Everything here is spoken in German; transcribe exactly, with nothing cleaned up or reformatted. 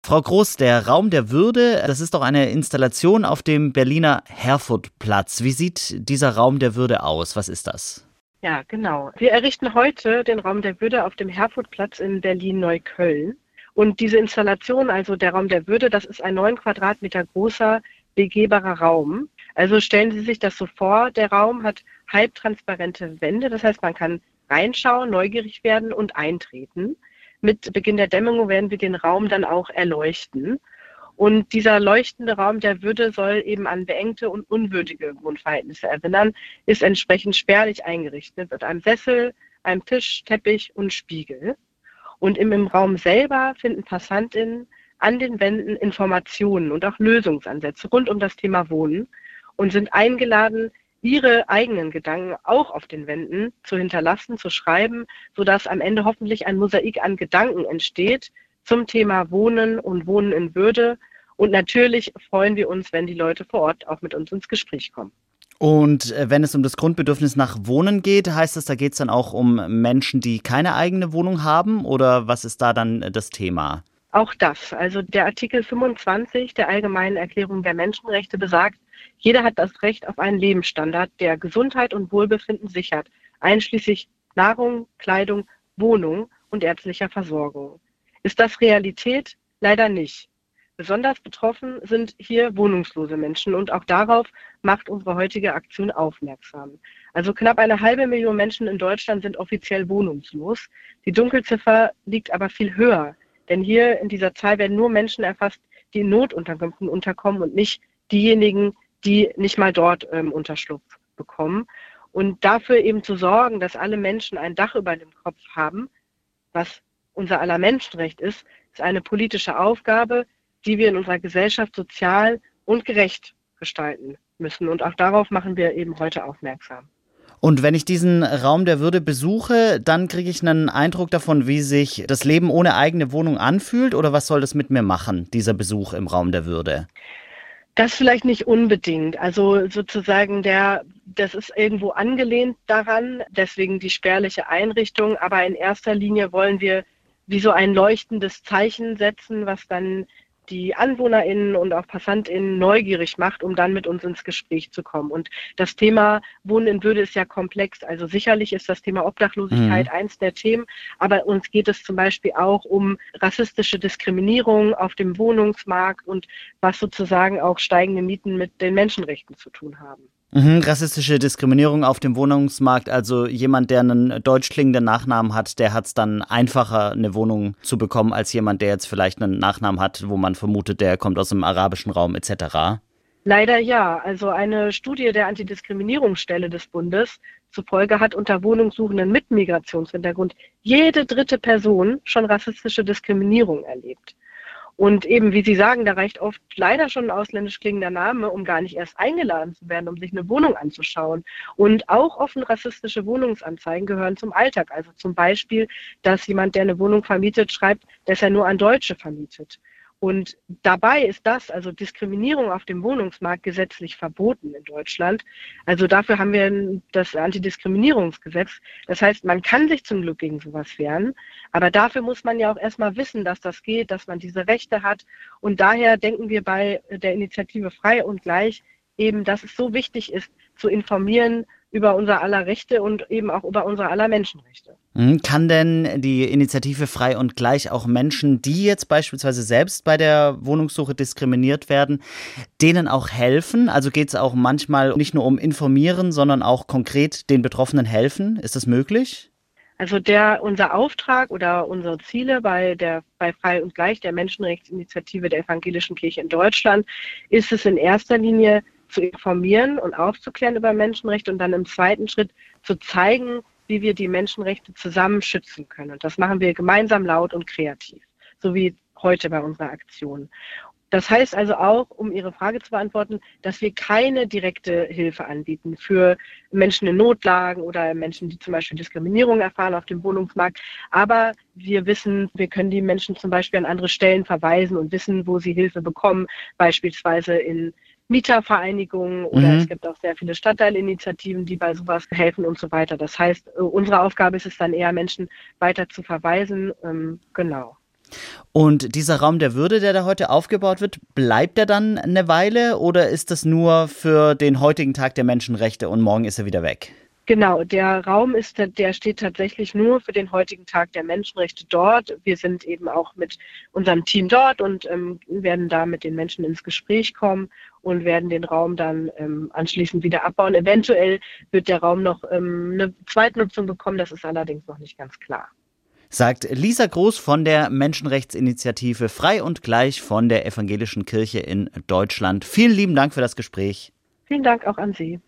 Frau Groß, der Raum der Würde, das ist doch eine Installation auf dem Berliner Herfordplatz. Wie sieht dieser Raum der Würde aus? Was ist das? Ja, genau. Wir errichten heute den Raum der Würde auf dem Herfordplatz in Berlin-Neukölln. Und diese Installation, also der Raum der Würde, das ist ein neun Quadratmeter großer, begehbarer Raum. Also stellen Sie sich das so vor, der Raum hat halbtransparente Wände, das heißt, man kann reinschauen, neugierig werden und eintreten. Mit Beginn der Dämmerung werden wir den Raum dann auch erleuchten. Und dieser leuchtende Raum der Würde soll eben an beengte und unwürdige Wohnverhältnisse erinnern, ist entsprechend spärlich eingerichtet mit einem Sessel, einem Tisch, Teppich und Spiegel. Und im, im Raum selber finden PassantInnen an den Wänden Informationen und auch Lösungsansätze rund um das Thema Wohnen und sind eingeladen, ihre eigenen Gedanken auch auf den Wänden zu hinterlassen, zu schreiben, sodass am Ende hoffentlich ein Mosaik an Gedanken entsteht zum Thema Wohnen und Wohnen in Würde. Und natürlich freuen wir uns, wenn die Leute vor Ort auch mit uns ins Gespräch kommen. Und wenn es um das Grundbedürfnis nach Wohnen geht, heißt das, da geht es dann auch um Menschen, die keine eigene Wohnung haben? Oder was ist da dann das Thema? Auch das. Also der Artikel fünfundzwanzig der Allgemeinen Erklärung der Menschenrechte besagt, jeder hat das Recht auf einen Lebensstandard, der Gesundheit und Wohlbefinden sichert, einschließlich Nahrung, Kleidung, Wohnung und ärztlicher Versorgung. Ist das Realität? Leider nicht. Besonders betroffen sind hier wohnungslose Menschen und auch darauf macht unsere heutige Aktion aufmerksam. Also knapp eine halbe Million Menschen in Deutschland sind offiziell wohnungslos. Die Dunkelziffer liegt aber viel höher, denn hier in dieser Zahl werden nur Menschen erfasst, die in Notunterkünften unterkommen und nicht diejenigen, die nicht mal dort ähm, Unterschlupf bekommen. Und dafür eben zu sorgen, dass alle Menschen ein Dach über dem Kopf haben, was unser aller Menschenrecht ist, ist eine politische Aufgabe, die wir in unserer Gesellschaft sozial und gerecht gestalten müssen. Und auch darauf machen wir eben heute aufmerksam. Und wenn ich diesen Raum der Würde besuche, dann kriege ich einen Eindruck davon, wie sich das Leben ohne eigene Wohnung anfühlt? Oder was soll das mit mir machen, dieser Besuch im Raum der Würde? Das vielleicht nicht unbedingt. Also sozusagen der, das ist irgendwo angelehnt daran, deswegen die spärliche Einrichtung. Aber in erster Linie wollen wir wie so ein leuchtendes Zeichen setzen, was dann die AnwohnerInnen und auch PassantInnen neugierig macht, um dann mit uns ins Gespräch zu kommen. Und das Thema Wohnen in Würde ist ja komplex. Also sicherlich ist das Thema Obdachlosigkeit mhm. eins der Themen, aber uns geht es zum Beispiel auch um rassistische Diskriminierung auf dem Wohnungsmarkt und was sozusagen auch steigende Mieten mit den Menschenrechten zu tun haben. Mhm, rassistische Diskriminierung auf dem Wohnungsmarkt, also jemand, der einen deutsch klingenden Nachnamen hat, der hat es dann einfacher, eine Wohnung zu bekommen, als jemand, der jetzt vielleicht einen Nachnamen hat, wo man vermutet, der kommt aus dem arabischen Raum et cetera? Leider ja. Also eine Studie der Antidiskriminierungsstelle des Bundes zufolge hat unter Wohnungssuchenden mit Migrationshintergrund jede dritte Person schon rassistische Diskriminierung erlebt. Und eben, wie Sie sagen, da reicht oft leider schon ein ausländisch klingender Name, um gar nicht erst eingeladen zu werden, um sich eine Wohnung anzuschauen. Und auch offen rassistische Wohnungsanzeigen gehören zum Alltag. Also zum Beispiel, dass jemand, der eine Wohnung vermietet, schreibt, dass er nur an Deutsche vermietet. Und dabei ist das, also Diskriminierung auf dem Wohnungsmarkt, gesetzlich verboten in Deutschland. Also dafür haben wir das Antidiskriminierungsgesetz. Das heißt, man kann sich zum Glück gegen sowas wehren, aber dafür muss man ja auch erstmal wissen, dass das geht, dass man diese Rechte hat. Und daher denken wir bei der Initiative Frei und Gleich eben, dass es so wichtig ist, zu informieren über unser aller Rechte und eben auch über unsere aller Menschenrechte. Kann denn die Initiative Frei und Gleich auch Menschen, die jetzt beispielsweise selbst bei der Wohnungssuche diskriminiert werden, denen auch helfen? Also geht es auch manchmal nicht nur um Informieren, sondern auch konkret den Betroffenen helfen? Ist das möglich? Also der, unser Auftrag oder unsere Ziele bei der bei Frei und Gleich, der Menschenrechtsinitiative der Evangelischen Kirche in Deutschland, ist es in erster Linie zu informieren und aufzuklären über Menschenrechte und dann im zweiten Schritt zu zeigen, wie wir die Menschenrechte zusammen schützen können. Und das machen wir gemeinsam laut und kreativ, so wie heute bei unserer Aktion. Das heißt also auch, um Ihre Frage zu beantworten, dass wir keine direkte Hilfe anbieten für Menschen in Notlagen oder Menschen, die zum Beispiel Diskriminierung erfahren auf dem Wohnungsmarkt. Aber wir wissen, wir können die Menschen zum Beispiel an andere Stellen verweisen und wissen, wo sie Hilfe bekommen, beispielsweise in Mietervereinigungen oder mhm. es gibt auch sehr viele Stadtteilinitiativen, die bei sowas helfen und so weiter. Das heißt, unsere Aufgabe ist es dann eher, Menschen weiter zu verweisen. Ähm, genau. Und dieser Raum der Würde, der da heute aufgebaut wird, bleibt er dann eine Weile oder ist das nur für den heutigen Tag der Menschenrechte und morgen ist er wieder weg? Genau, der Raum ist, der steht tatsächlich nur für den heutigen Tag der Menschenrechte dort. Wir sind eben auch mit unserem Team dort und ähm, werden da mit den Menschen ins Gespräch kommen und werden den Raum dann ähm, anschließend wieder abbauen. Eventuell wird der Raum noch ähm, eine Zweitnutzung bekommen, das ist allerdings noch nicht ganz klar. Sagt Lisa Groß von der Menschenrechtsinitiative Frei und Gleich von der Evangelischen Kirche in Deutschland. Vielen lieben Dank für das Gespräch. Vielen Dank auch an Sie.